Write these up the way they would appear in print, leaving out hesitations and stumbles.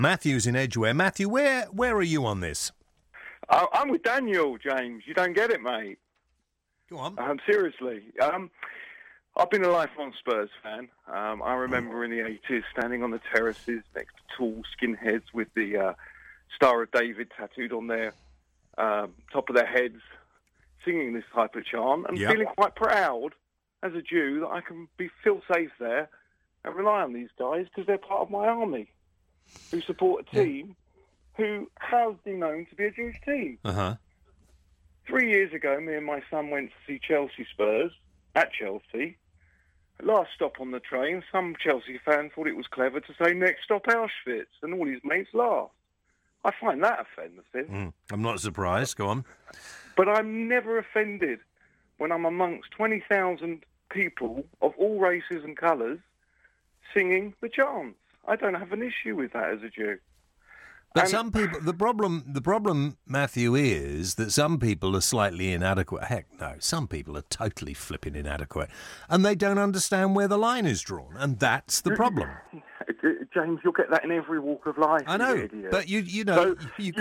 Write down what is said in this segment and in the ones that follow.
Matthew's in Edgware. Matthew, where are you on this? I'm with Daniel, James. You don't get it, mate. Go on. Seriously. I've been a lifelong Spurs fan. I remember in the 80s standing on the terraces next to tall skinheads with the Star of David tattooed on their top of their heads, singing this type of chant and feeling quite proud as a Jew that I can feel safe there and rely on these guys because they're part of my army who support a team who has been known to be a Jewish team. 3 years ago, me and my son went to see Chelsea Spurs at Chelsea. Last stop on the train, some Chelsea fan thought it was clever to say, next stop Auschwitz, and all his mates laughed. I find that offensive. I'm not surprised. Go on. But I'm never offended when I'm amongst 20,000 people of all races and colours singing the chants. I don't have an issue with that as a Jew. But some people, the problem, Matthew, is that some people are slightly inadequate. Heck, no, some people are totally flipping inadequate, and they don't understand where the line is drawn, and that's the problem. James, you'll get that in every walk of life. I know, but you know, so you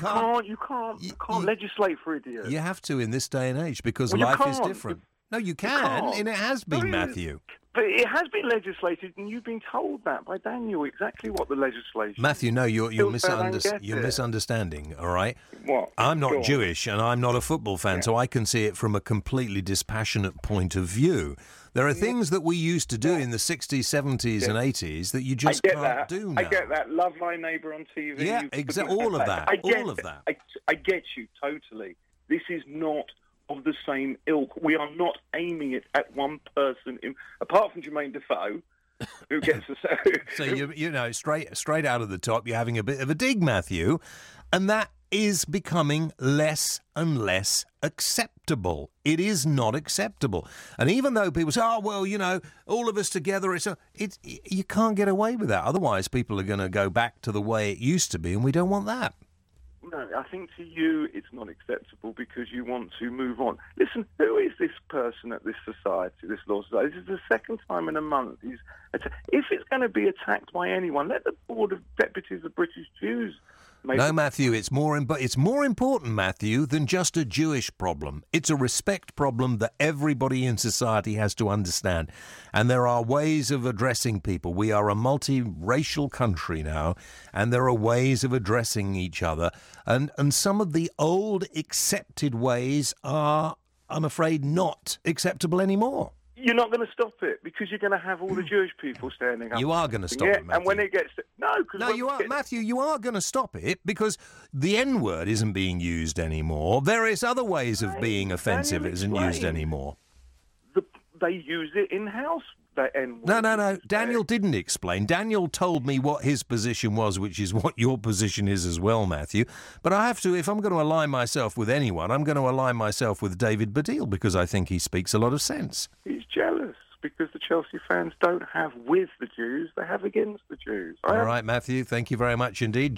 can't legislate for idiots. You have to in this day and age because life is different. No, you can, and it has been, Matthew. But it has been legislated, and you've been told that by Daniel exactly what the legislation. Matthew, no, you're misunderstanding. All right. What? I'm not Jewish, and I'm not a football fan, so I can see it from a completely dispassionate point of view. There are things that we used to do in the 60s, 70s, and 80s that you just can't do now. I get that. Love Thy Neighbour on TV. Yeah, exactly. All of that. All of that. I get you totally. This is not of the same ilk. We are not aiming it at one person, apart from Jermaine Defoe, who gets us. So you know, straight out of the top, you're having a bit of a dig, Matthew, and that is becoming less and less acceptable. It is not acceptable, and even though people say, "Oh, well, you know, all of us together," you can't get away with that. Otherwise, people are going to go back to the way it used to be, and we don't want that. No, I think to you it's not acceptable because you want to move on. Listen, who is this person at this society, this law society? This is the second time in a month. If it's going to be attacked by anyone, let the Board of Deputies of British Jews. No, Matthew, it's more important, Matthew, than just a Jewish problem. It's a respect problem that everybody in society has to understand. And there are ways of addressing people. We are a multiracial country now, and there are ways of addressing each other. And some of the old accepted ways are, I'm afraid, not acceptable anymore. You're not going to stop it because you're going to have all the Jewish people standing up. You are going to stop it, Matthew. And when it gets... Matthew, you are going to stop it because the N-word isn't being used anymore. Various other ways of being offensive isn't used anymore. They use it in-house, that N-word. No. Daniel didn't explain. Daniel told me what his position was, which is what your position is as well, Matthew. But I have to, if I'm going to align myself with anyone, I'm going to align myself with David Baddiel because I think he speaks a lot of sense. He's jealous because the Chelsea fans don't have with the Jews, they have against the Jews. All right, Matthew, thank you very much indeed.